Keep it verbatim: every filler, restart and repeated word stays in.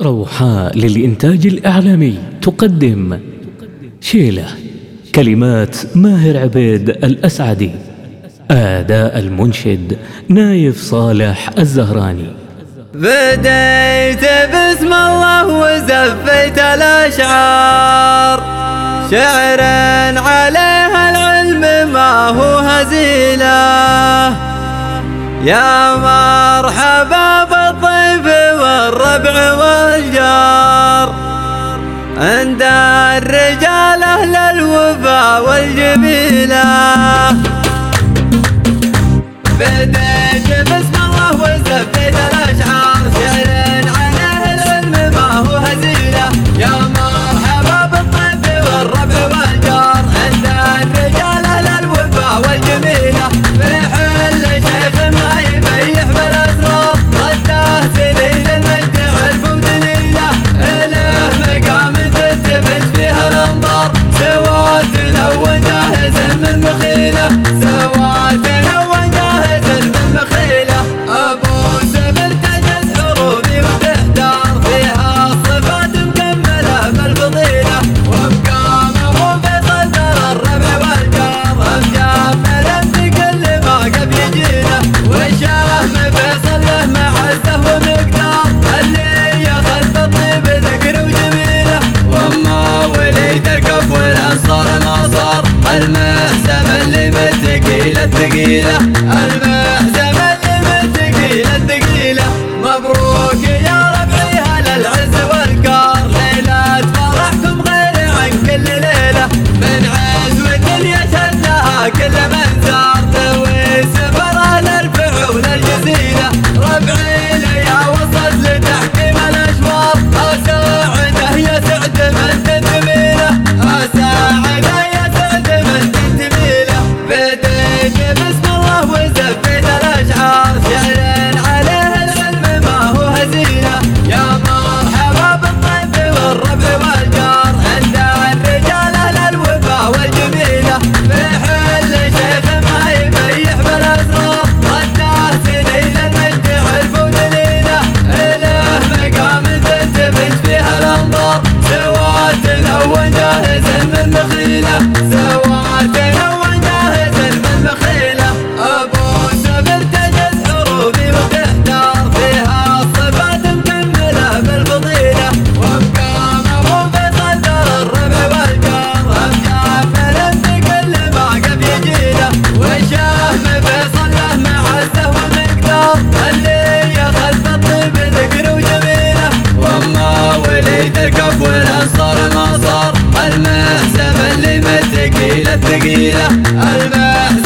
روحاء للإنتاج الإعلامي تقدم شيلة. كلمات ماهر عبيد الأسعدي، أداء المنشد نايف صالح الزهراني. بديت بسم الله وزفيت الأشعار، شعرا عليها العلم ما هو هزيله. يا مرحبا بالضيف والربع والجار، عند الرجال أهل الوفا والجميلة. بديت بسم الله وزفيت الأشعار، شعرا عليه العلم ما هو هزيله. يا مرحبا بالضيف والربع والجار، عند الرجال أهل الوفا والجميلة. في حل شيخ ما يبيح بالأسرار، غداه سنين المجد عرف ودليله. إله مقام تلتفت فيها الأنظار، سوات لو جاهز من مخيله. سوات لو جاهز من مخيله. أبو سبل تجد حروفي وتحتار، فيها صفات مكملة بالفضيلة. ومقامه فيصل ترى الربع والجار، مجمل بكل ما قب يجيله. والشهم فيصل له معزه ومقدار، اللي ياخذ بالطيب ذكر وجميله. وما وليد الكف والأنصار ناصر، المهزم اللي بالثقيلة الثقيلة. المهزم اللي بالثقيلة الثقيلة. مبروك يا ربعي هلا العز والكار، ليلة فرحكم غير عن كل ليلة. من عزوة يشهد لها كل من زار، توي سفر للفعول الجزيلة. ربعي ليا وصل لتحكيم الأشوار، أساعده يا سعد من تنتميله. أساعده يا سعد من تنتميله. بديت بسم الله وزفيت الأشعار، شعرا عليه العلم ما هو هزيله. يا مرحبا بالضيف والربع والجار، عند الرجال أهل الوفا والجميلة. في حل شيخ ما يبيح بالأسرار، غداه سنين المجد عرف ودليله. إله مقام تلتفت فيها الأنظار، سوات لو جاهز من مخيله. سوات لو جاهز من مخيله. أبو سبل تجد حروفي وتحتار، فيها صفات مكملة بالفضيلة. ومقامه فيصل ترى الربع والجار، مجمل بكل ما قب يجيله. والشهم فيصل له معزه ومقدار، اللي ياخذ بالطيب ذكر وجميله. وما وليد الكف والأنصار ناصر، المهزم اللي بالثقيلة الثقيلة. المهزم